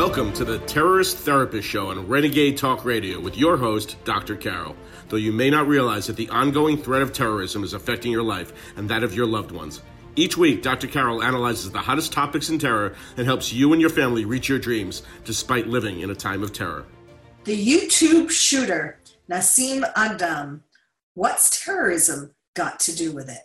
Welcome to the Terrorist Therapist Show on Renegade Talk Radio with your host, Dr. Carol. Though you may not realize that the ongoing threat of terrorism is affecting your life and that of your loved ones. Each week, Dr. Carol analyzes the hottest topics in terror and helps you and your family reach your dreams despite living in a time of terror. The YouTube shooter, Nassim Aghdam. What's terrorism got to do with it?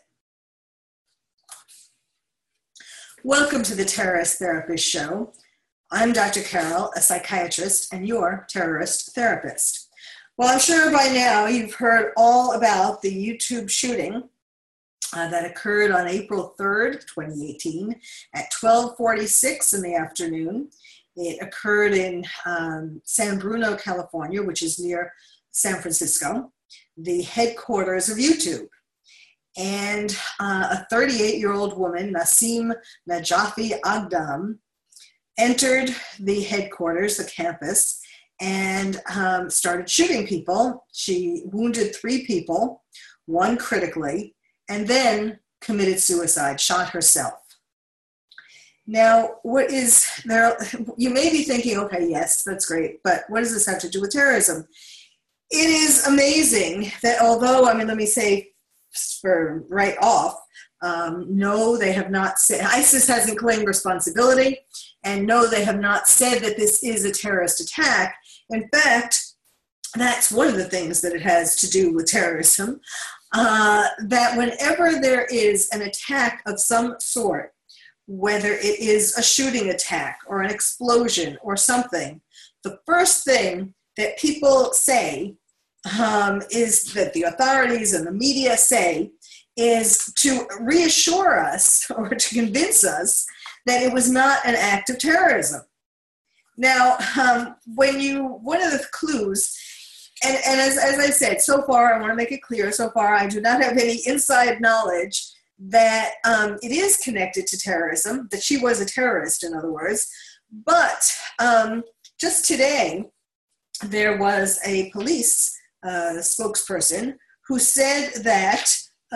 Welcome to the Terrorist Therapist Show. I'm Dr. Carol, a psychiatrist and your terrorist therapist. Well, I'm sure by now you've heard all about the YouTube shooting that occurred on April 3rd, 2018 at 12:46 in the afternoon. It occurred in San Bruno, California, which is near San Francisco, the headquarters of YouTube. And a 38-year-old woman, Nassim Najafi Aghdam, entered the headquarters, the campus, and started shooting people. She wounded 3 people, 1 critically, and then committed suicide, shot herself. Now, what is there? You may be thinking, okay, yes, that's great, but what does this have to do with terrorism? It is amazing that although, let me say for right off, no, they have not said, ISIS hasn't claimed responsibility, and no, they have not said that this is a terrorist attack. In fact, that's one of the things that it has to do with terrorism, that whenever there is an attack of some sort, whether it is a shooting attack or an explosion or something, the first thing that people say is that the authorities and the media say is to reassure us or to convince us that it was not an act of terrorism. Now, one of the clues, and as I said, so far, I want to make it clear, so far I do not have any inside knowledge that it is connected to terrorism, that she was a terrorist, in other words. But just today, there was a police spokesperson who said that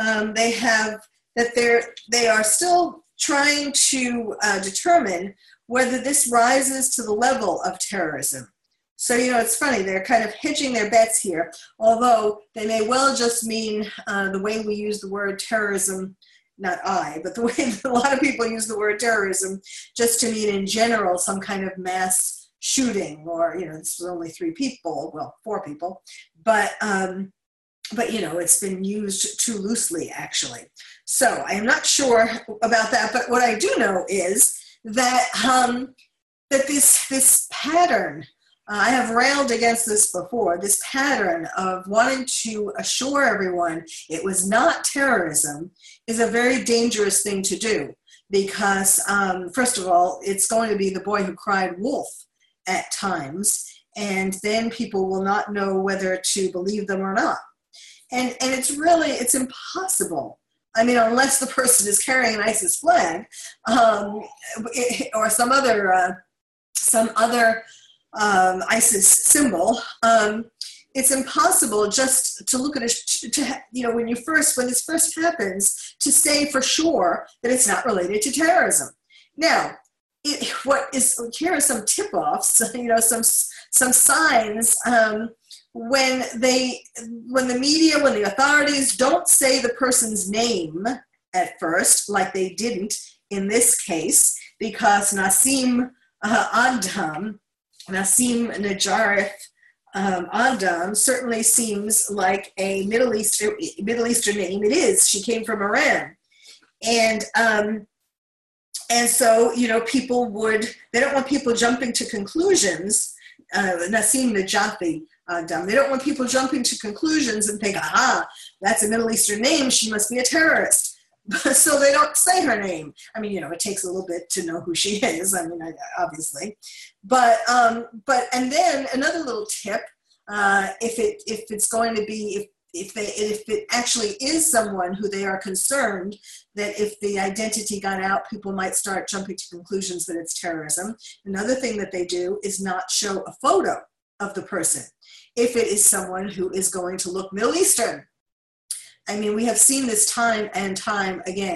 they are still trying to determine whether this rises to the level of terrorism. So, it's funny, they're kind of hedging their bets here, although they may well just mean the way we use the word terrorism, not I, but the way a lot of people use the word terrorism, just to mean in general some kind of mass shooting, or, this was only 3 people, well, 4 people, but it's been used too loosely, actually. So I am not sure about that, but what I do know is that that this pattern, I have railed against this before, this pattern of wanting to assure everyone it was not terrorism is a very dangerous thing to do, because first of all, it's going to be the boy who cried wolf at times, and then people will not know whether to believe them or not. And it's impossible. Unless the person is carrying an ISIS flag, or some other ISIS symbol, it's impossible just to look at it, when this first happens, to say for sure that it's not related to terrorism. Now, here are some tip-offs, some signs, when the media, when the authorities don't say the person's name at first, like they didn't in this case, because Nassim Najafi Aghdam certainly seems like a Middle Eastern name. It is. She came from Iran, and so they don't want people jumping to conclusions. Nassim Najafi Aghdam. They don't want people jumping to conclusions and think, that's a Middle Eastern name, she must be a terrorist. So they don't say her name. It takes a little bit to know who she is, obviously. But and then another little tip, if it's going to be, if it actually is someone who they are concerned that if the identity got out, people might start jumping to conclusions that it's terrorism. Another thing that they do is not show a photo of the person if it is someone who is going to look Middle Eastern. We have seen this time and time again,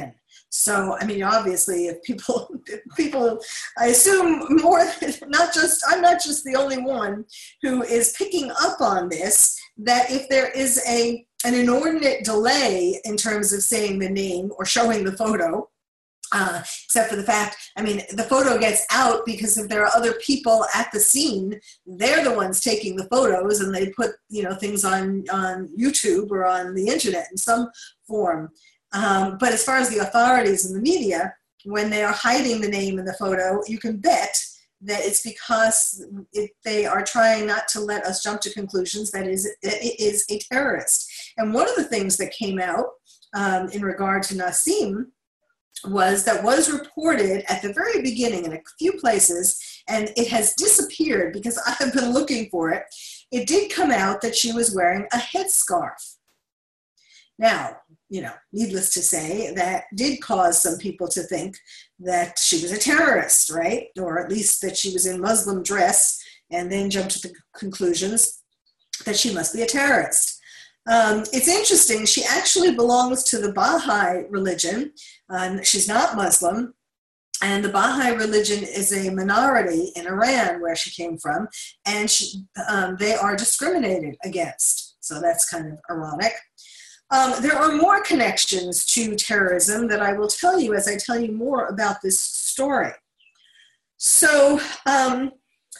So, I mean, obviously, if people, I assume more, I'm not just the only one who is picking up on this, that if there is an inordinate delay in terms of saying the name or showing the photo, except for the fact, I mean, the photo gets out because if there are other people at the scene, they're the ones taking the photos, and they put, things on YouTube or on the internet in some form. But as far as the authorities and the media, when they are hiding the name in the photo, you can bet that it's because they are trying not to let us jump to conclusions that it is a terrorist. And one of the things that came out in regard to Nassim was reported at the very beginning in a few places, and it has disappeared because I have been looking for it. It did come out that she was wearing a headscarf. Now, needless to say, that did cause some people to think that she was a terrorist, right? Or at least that she was in Muslim dress, and then jumped to the conclusions that she must be a terrorist. It's interesting, she actually belongs to the Baha'i religion. She's not Muslim, and the Baha'i religion is a minority in Iran, where she came from, and they are discriminated against. So that's kind of ironic. There are more connections to terrorism that I will tell you as I tell you more about this story. So the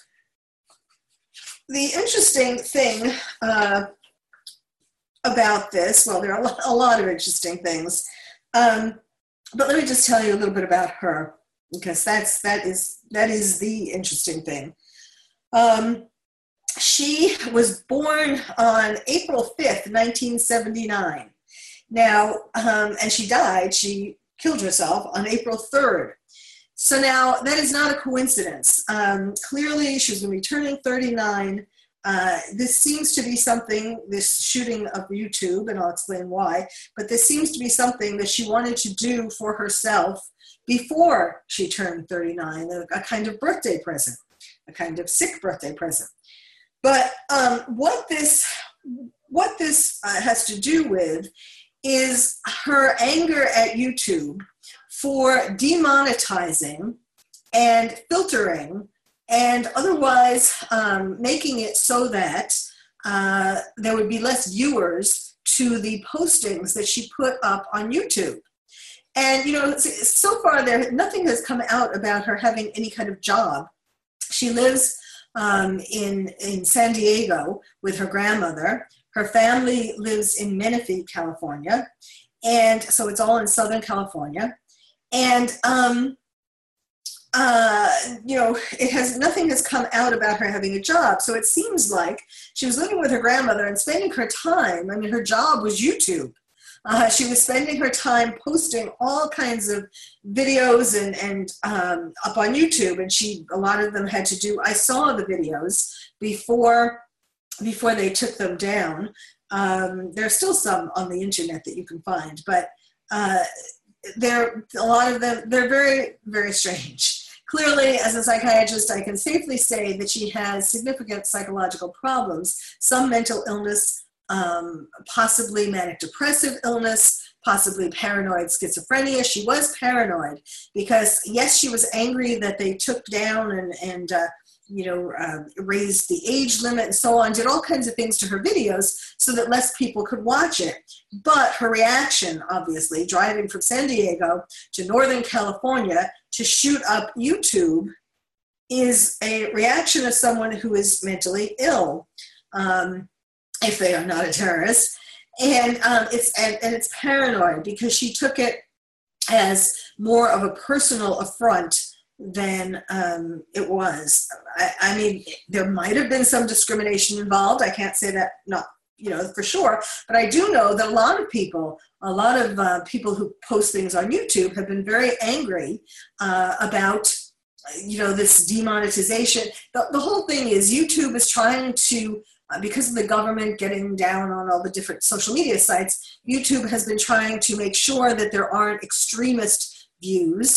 interesting thing about this, well, there are a lot of interesting things, but let me just tell you a little bit about her, because that is the interesting thing. She was born on April 5th, 1979. Now, and she killed herself on April 3rd. So now, that is not a coincidence. Clearly, she was going to be turning 39. This seems to be something, this shooting of YouTube, and I'll explain why, but this seems to be something that she wanted to do for herself before she turned 39, a kind of birthday present, a kind of sick birthday present. But what this has to do with is her anger at YouTube for demonetizing and filtering and otherwise making it so that there would be less viewers to the postings that she put up on YouTube. And, so far nothing has come out about her having any kind of job. She lives in San Diego with her grandmother. Her family lives in Menifee, California. And so it's all in Southern California. And, nothing has come out about her having a job. So it seems like she was living with her grandmother and spending her time. I mean, her job was YouTube. She was spending her time posting all kinds of videos and up on YouTube, and a lot of them had to do, I saw the videos before they took them down. There's still some on the internet that you can find, but a lot of them, they're very, very strange. Clearly, as a psychiatrist, I can safely say that she has significant psychological problems, some mental illness, possibly manic depressive illness, possibly paranoid schizophrenia. She was paranoid because, yes, she was angry that they took down and raised the age limit and so on, did all kinds of things to her videos so that less people could watch it. But her reaction, obviously, driving from San Diego to Northern California to shoot up YouTube, is a reaction of someone who is mentally ill. If they are not a terrorist, and it's paranoid because she took it as more of a personal affront than it was. I mean, there might have been some discrimination involved. I can't say that for sure, but I do know that a lot of people who post things on YouTube have been very angry about this demonetization. The whole thing is YouTube is trying to, because of the government getting down on all the different social media sites, YouTube has been trying to make sure that there aren't extremist views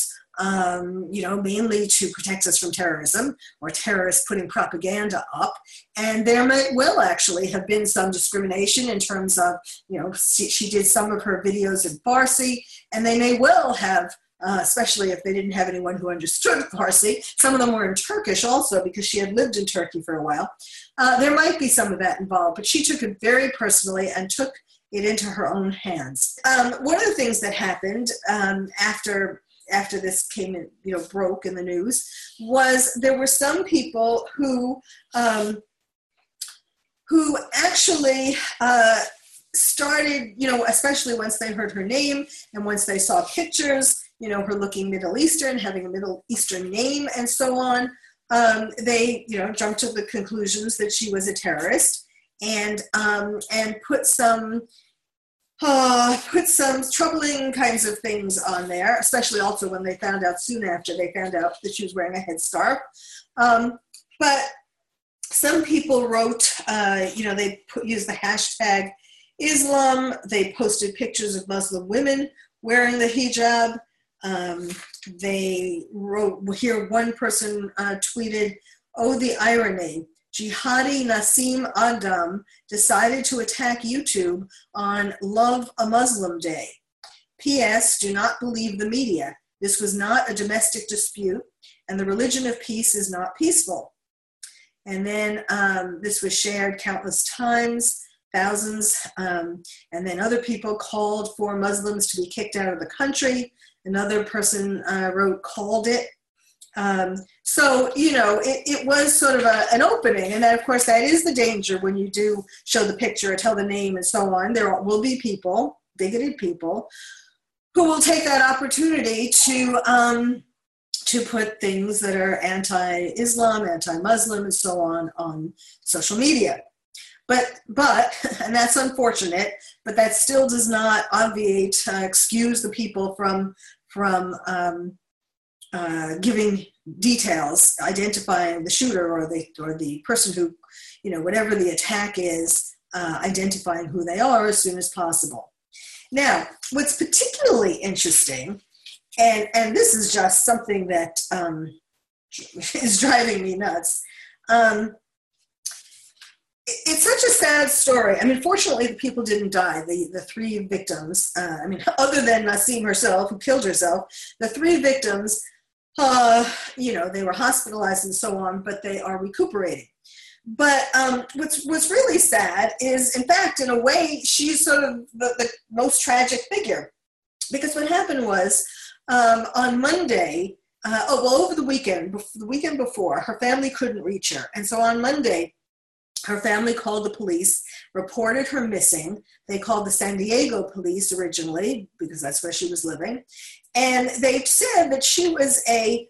mainly to protect us from terrorism or terrorists putting propaganda up. And there might well actually have been some discrimination in terms of, she did some of her videos in Farsi, and they may well have, especially if they didn't have anyone who understood Farsi. Some of them were in Turkish also because she had lived in Turkey for a while. There might be some of that involved, but she took it very personally and took it into her own hands. One of the things that happened after this came in, broke in the news, was there were some people who actually started, especially once they heard her name and once they saw pictures, her looking Middle Eastern, having a Middle Eastern name and so on, they, jumped to the conclusions that she was a terrorist and put some troubling kinds of things on there, especially also when they found out soon after they found out that she was wearing a headscarf. But some people wrote, they used the hashtag Islam. They posted pictures of Muslim women wearing the hijab. They wrote, here one person tweeted, "Oh, the irony. Jihadi Nassim Aghdam decided to attack YouTube on Love a Muslim Day. P.S. Do not believe the media. This was not a domestic dispute, and the religion of peace is not peaceful." And then this was shared countless times, thousands, and then other people called for Muslims to be kicked out of the country. Another person called it. So, it was sort of an opening. And then, of course, that is the danger when you do show the picture or tell the name and so on. There will be people, bigoted people, who will take that opportunity to put things that are anti-Islam, anti-Muslim, and so on social media. But, and that's unfortunate, but that still does not excuse the people from giving details, identifying the shooter or the person who, whatever the attack is, identifying who they are as soon as possible. Now, what's particularly interesting, and this is just something that is driving me nuts, it's such a sad story. I mean, fortunately, the people didn't die. The three victims, other than Nassim herself, who killed herself, the three victims, they were hospitalized and so on, but they are recuperating. But what's really sad is, in fact, in a way, she's sort of the most tragic figure. Because what happened was, on Monday, over the weekend before, her family couldn't reach her. And so on Monday, her family called the police, reported her missing. They called the San Diego police originally, because that's where she was living. And they said that she was a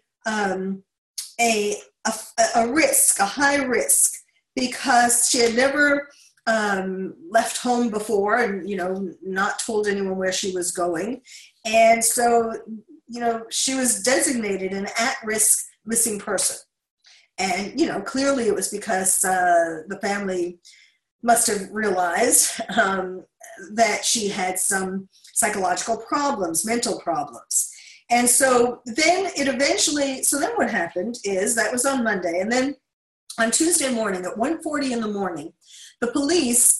risk, a high risk, because she had never left home before and, not told anyone where she was going. And so, she was designated an at-risk missing person. And, clearly it was because the family must have realized that she had some psychological problems, mental problems. And so then what happened is, that was on Monday. And then on Tuesday morning at 1:40 in the morning, the police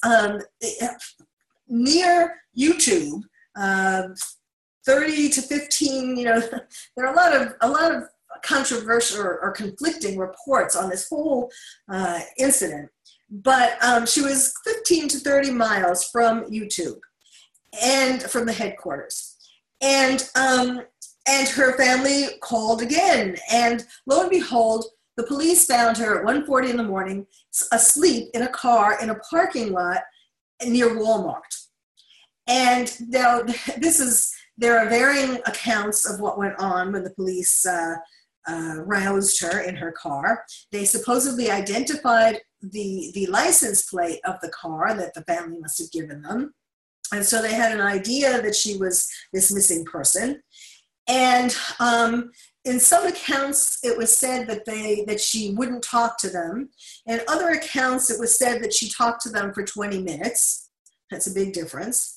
near YouTube, 30 to 15, there are a lot of controversial or conflicting reports on this whole incident. But she was 15 to 30 miles from YouTube and from the headquarters. And her family called again. And lo and behold, the police found her at 1:40 in the morning, asleep in a car in a parking lot near Walmart. And now there are varying accounts of what went on when the police roused her in her car. They supposedly identified the license plate of the car that the family must have given them. And so they had an idea that she was this missing person. And in some accounts, it was said that she wouldn't talk to them. In other accounts, it was said that she talked to them for 20 minutes. That's a big difference.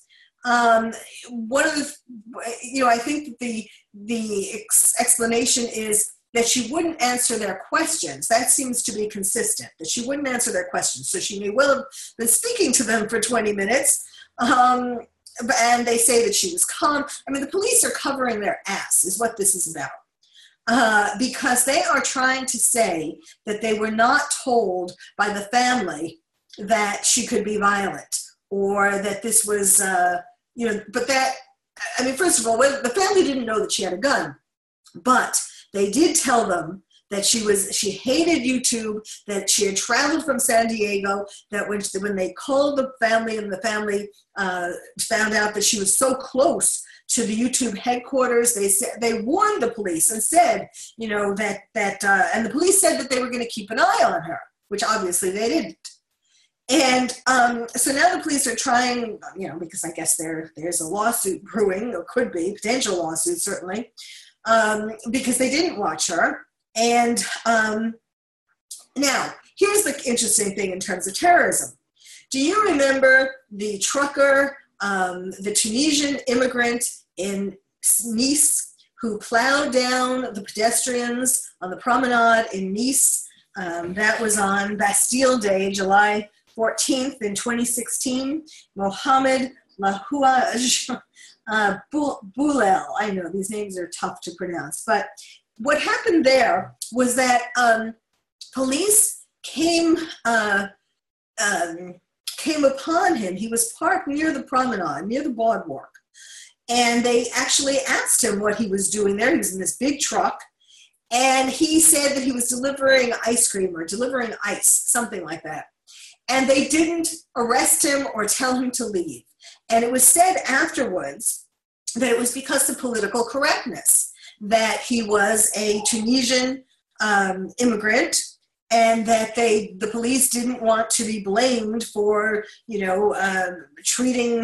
One of the, I think the explanation is that she wouldn't answer their questions. That seems to be consistent, that she wouldn't answer their questions. So she may well have been speaking to them for 20 minutes, and they say that she was calm. I mean, the police are covering their ass is what this is about, because they are trying to say that they were not told by the family that she could be violent, or that this was, but that, I mean, first of all, the family didn't know that she had a gun, but they did tell them that she hated YouTube, that she had traveled from San Diego, that when they called the family and the family found out that she was so close to the YouTube headquarters, they warned the police and said, and the police said that they were going to keep an eye on her, which obviously they didn't. And so now the police are trying, because I guess there's a lawsuit brewing, or could be, potential lawsuit certainly, because they didn't watch her. And now, here's the interesting thing in terms of terrorism. Do you remember the trucker, the Tunisian immigrant in Nice who plowed down the pedestrians on the promenade in Nice? That was on Bastille Day, July 14th in 2016. Mohamed Lahouaj Boulel. I know these names are tough to pronounce, but what happened there was that police came upon him. He was parked near the promenade, near the boardwalk, and they actually asked him what he was doing there. He was in this big truck, and he said that he was delivering ice cream or delivering ice, something like that. And they didn't arrest him or tell him to leave. And it was said afterwards that it was because of political correctness, that he was a Tunisian immigrant, and that the police didn't want to be blamed for, treating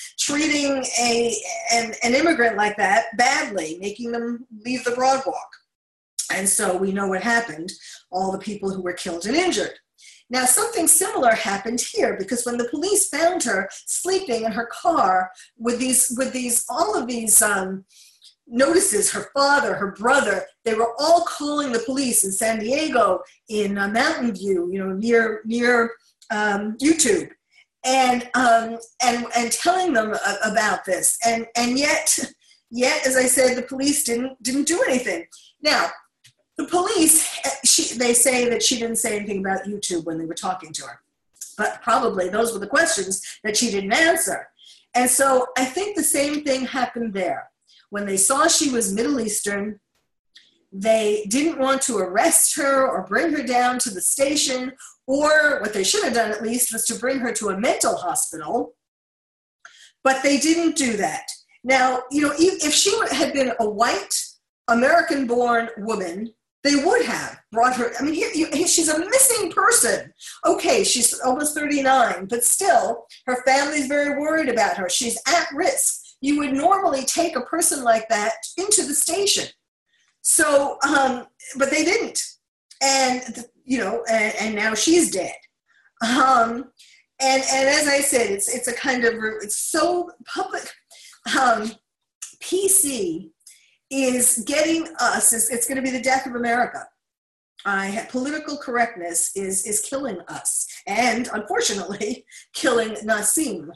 an immigrant like that badly, making them leave the boardwalk. And so we know what happened, all the people who were killed and injured. Now, something similar happened here, because when the police found her sleeping in her car with all of these notices, her father, her brother, they were all calling the police in San Diego, in Mountain View, near YouTube, and telling them about this, and yet, as I said, the police didn't do anything. Now, the police, they say that she didn't say anything about YouTube when they were talking to her, but probably those were the questions that she didn't answer. And so I think the same thing happened there. When they saw she was Middle Eastern, they didn't want to arrest her or bring her down to the station, or what they should have done at least was to bring her to a mental hospital, but they didn't do that. Now, if she had been a white American-born woman, they would have brought her. I mean, she's a missing person. Okay, she's almost 39, but still, her family's very worried about her. She's at risk. You would normally take a person like that into the station. So, but they didn't. And, and now she's dead. And as I said, it's a kind of, it's so public. PC is getting us, it's going to be the death of America. Political correctness is killing us, and unfortunately, killing Nassim.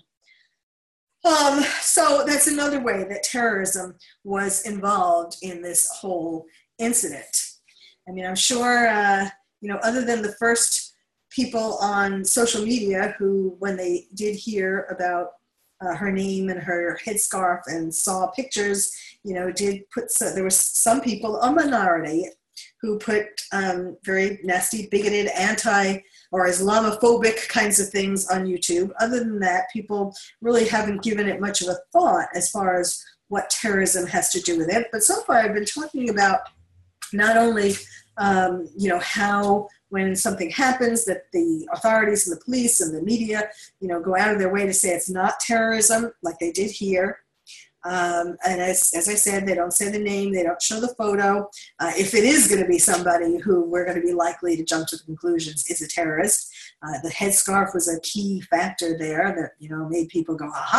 So that's another way that terrorism was involved in this whole incident. I mean, I'm sure, other than the first people on social media who, when they did hear about her name and her headscarf and saw pictures, did put, there were some people, a minority, who put very nasty, bigoted, or Islamophobic kinds of things on YouTube. Other than that, people really haven't given it much of a thought as far as what terrorism has to do with it. But so far, I've been talking about not only, how when something happens that the authorities and the police and the media, go out of their way to say it's not terrorism, like they did here. And as I said, they don't say the name, they don't show the photo. If it is going to be somebody who we're going to be likely to jump to the conclusions is a terrorist, the headscarf was a key factor there that, made people go, aha.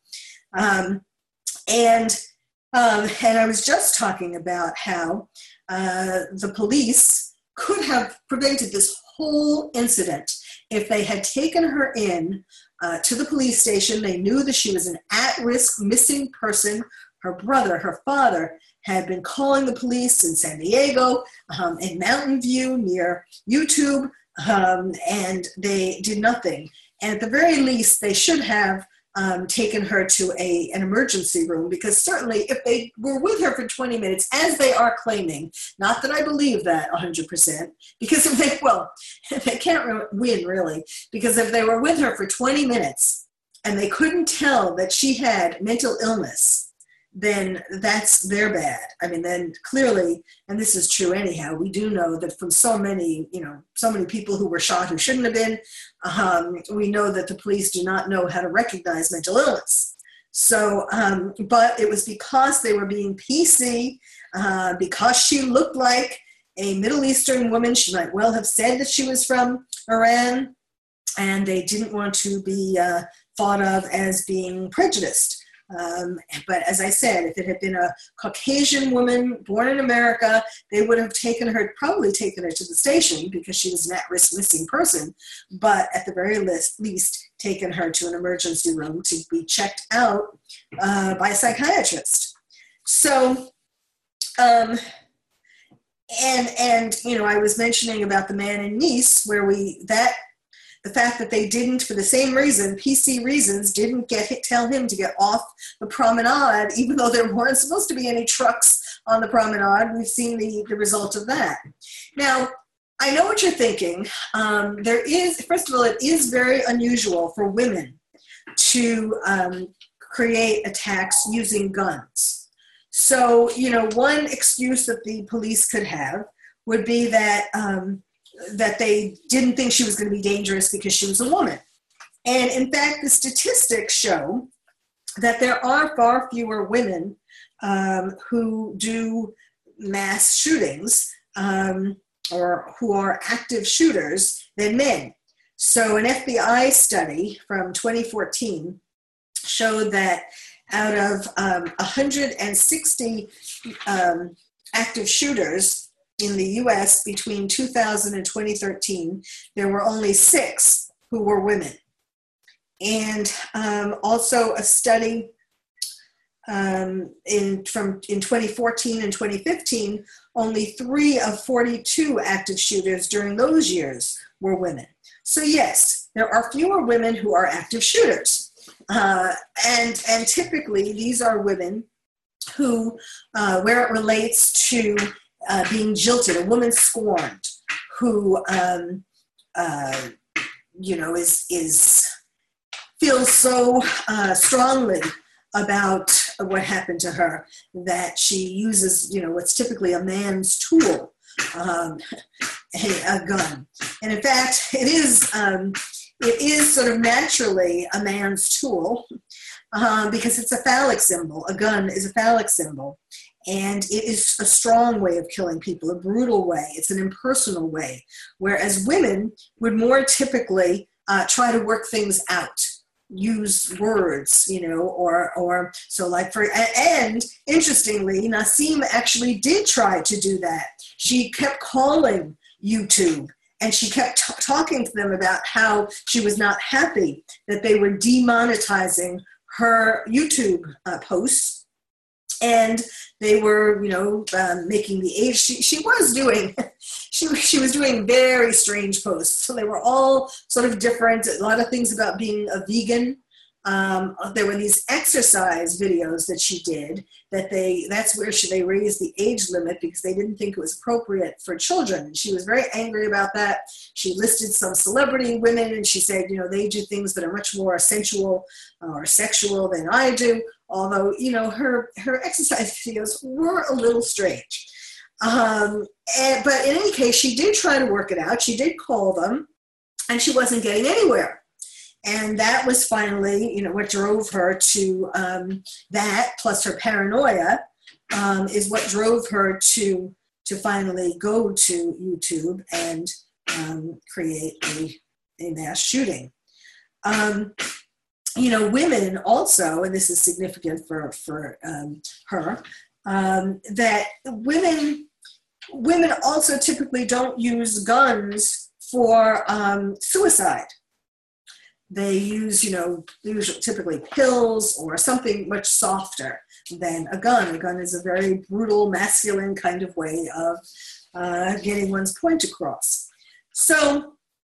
And I was just talking about how the police could have prevented this whole incident if they had taken her in to the police station. They knew that she was an at-risk missing person. Her brother, her father, had been calling the police in San Diego, in Mountain View near YouTube, and they did nothing. And at the very least, they should have taken her to an emergency room, because certainly if they were with her for 20 minutes, as they are claiming, not that I believe that 100%, because if they can't win really, because if they were with her for 20 minutes and they couldn't tell that she had mental illness, then that's their bad. I mean, then clearly, and this is true anyhow, we do know that from so many people who were shot who shouldn't have been, we know that the police do not know how to recognize mental illness. So, but it was because they were being PC, because she looked like a Middle Eastern woman. She might well have said that she was from Iran, and they didn't want to be thought of as being prejudiced. But as I said, if it had been a Caucasian woman born in America, they would have probably taken her to the station because she was an at-risk missing person, but at the very least taken her to an emergency room to be checked out by a psychiatrist. So, and I was mentioning about the man in Nice, where the fact that they didn't, for the same reason, PC reasons, didn't tell him to get off the promenade, even though there weren't supposed to be any trucks on the promenade. We've seen the result of that. Now, I know what you're thinking. First of all, it is very unusual for women to create attacks using guns. So, one excuse that the police could have would be that they didn't think she was going to be dangerous because she was a woman. And in fact, the statistics show that there are far fewer women who do mass shootings or who are active shooters than men. So an FBI study from 2014 showed that out of 160 active shooters in the U.S. between 2000 and 2013, there were only 6 who were women. And also a study in 2014 and 2015, only 3 of 42 active shooters during those years were women. So yes, there are fewer women who are active shooters. And typically these are women who, where it relates to being jilted, a woman scorned, who feels so strongly about what happened to her that she uses, what's typically a man's tool, a gun. And in fact, it is sort of naturally a man's tool because it's a phallic symbol. A gun is a phallic symbol. And it is a strong way of killing people, a brutal way. It's an impersonal way, whereas women would more typically try to work things out, use words, or so like and interestingly, Nassim actually did try to do that. She kept calling YouTube and she kept talking to them about how she was not happy that they were demonetizing her YouTube posts. And they were, making the age. She was doing very strange posts. So they were all sort of different. A lot of things about being a vegan. There were these exercise videos that she did. That's where they raised the age limit because they didn't think it was appropriate for children. She was very angry about that. She listed some celebrity women and she said, they do things that are much more sensual or sexual than I do. Although, her exercise videos were a little strange. But in any case, she did try to work it out. She did call them, and she wasn't getting anywhere. And that was finally, what drove her to that, plus her paranoia, is what drove her to finally go to YouTube and create a mass shooting. women also, and this is significant for her, that women also typically don't use guns for suicide. They use, usually typically pills or something much softer than a gun. A gun is a very brutal, masculine kind of way of getting one's point across. So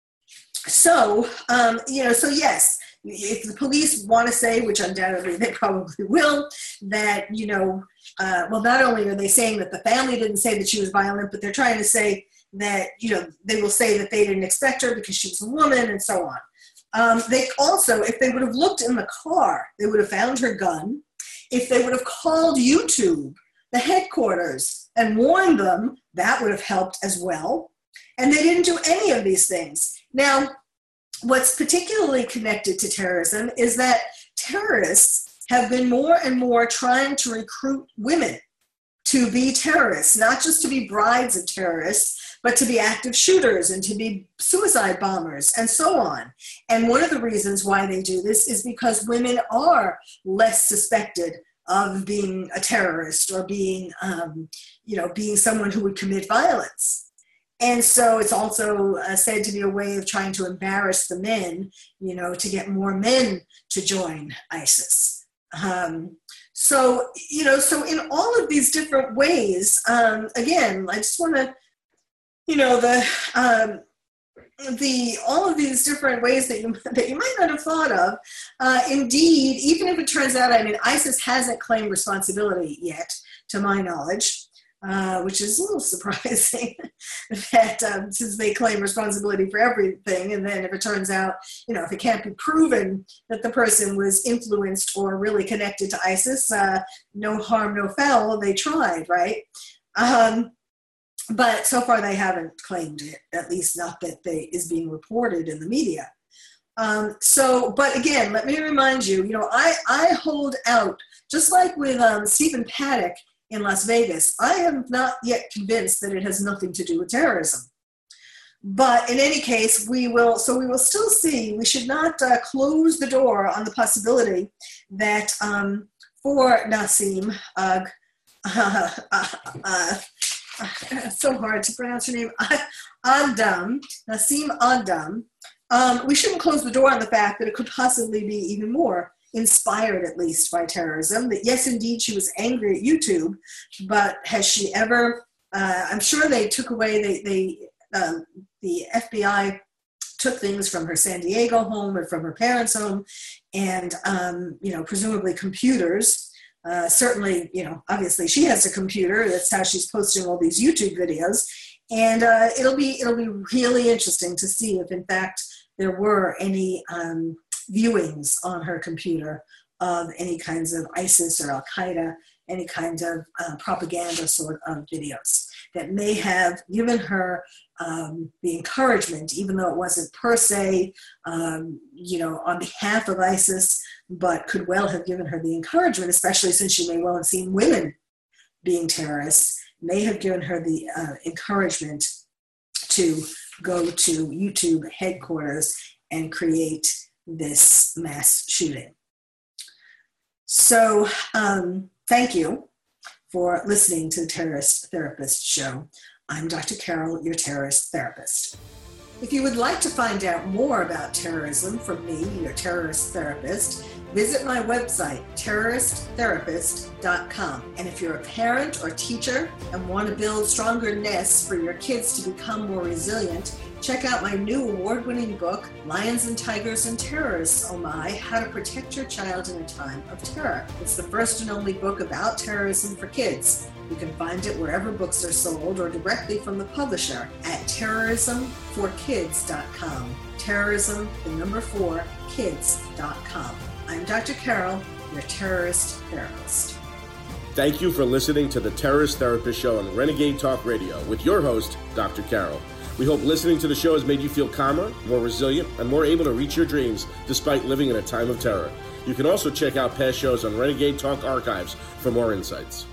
yes, if the police want to say, which undoubtedly they probably will, that, not only are they saying that the family didn't say that she was violent, but they're trying to say that, they will say that they didn't expect her because she was a woman and so on. They also, if they would have looked in the car, they would have found her gun. If they would have called YouTube, the headquarters, and warned them, that would have helped as well. And they didn't do any of these things. Now, what's particularly connected to terrorism is that terrorists have been more and more trying to recruit women to be terrorists, not just to be brides of terrorists, but to be active shooters and to be suicide bombers and so on. And one of the reasons why they do this is because women are less suspected of being a terrorist or being, being someone who would commit violence. And so it's also said to be a way of trying to embarrass the men, to get more men to join ISIS. So in all of these different ways, again, I just want to, all of these different ways that you might not have thought of. Indeed, even if it turns out, ISIS hasn't claimed responsibility yet, to my knowledge, which is a little surprising that since they claim responsibility for everything, and then if it turns out, if it can't be proven that the person was influenced or really connected to ISIS, no harm, no foul, they tried, right? But so far they haven't claimed it, at least not that is being reported in the media. But again, let me remind you, I hold out, just like with Stephen Paddock in Las Vegas, I am not yet convinced that it has nothing to do with terrorism. But in any case, we will still see, we should not close the door on the possibility that for Nasim so hard to pronounce her name, Nasim Aghdam, we shouldn't close the door on the fact that it could possibly be even more inspired, at least, by terrorism. That yes, indeed, she was angry at YouTube, but has she ever, I'm sure they took away, the FBI took things from her San Diego home and from her parents' home, and, presumably computers. Certainly, obviously she has a computer. That's how she's posting all these YouTube videos. And it'll be really interesting to see if, in fact, there were any viewings on her computer of any kinds of ISIS or Al-Qaeda, any kind of propaganda sort of videos that may have given her the encouragement, even though it wasn't per se, on behalf of ISIS, but could well have given her the encouragement, especially since she may well have seen women being terrorists, may have given her the encouragement to go to YouTube headquarters and create this mass shooting. So thank you for listening to the Terrorist Therapist Show. I'm Dr. Carol, your terrorist therapist. If you would like to find out more about terrorism from me, your terrorist therapist, visit my website, terroristtherapist.com. And if you're a parent or teacher and want to build stronger nests for your kids to become more resilient, check out my new award-winning book, Lions and Tigers and Terrorists, Oh My, How to Protect Your Child in a Time of Terror. It's the first and only book about terrorism for kids. You can find it wherever books are sold or directly from the publisher at terrorism4kids.com. Terrorism, 4, kids.com. I'm Dr. Carol, your terrorist therapist. Thank you for listening to the Terrorist Therapist Show on Renegade Talk Radio with your host, Dr. Carol. We hope listening to the show has made you feel calmer, more resilient, and more able to reach your dreams despite living in a time of terror. You can also check out past shows on Renegade Talk Archives for more insights.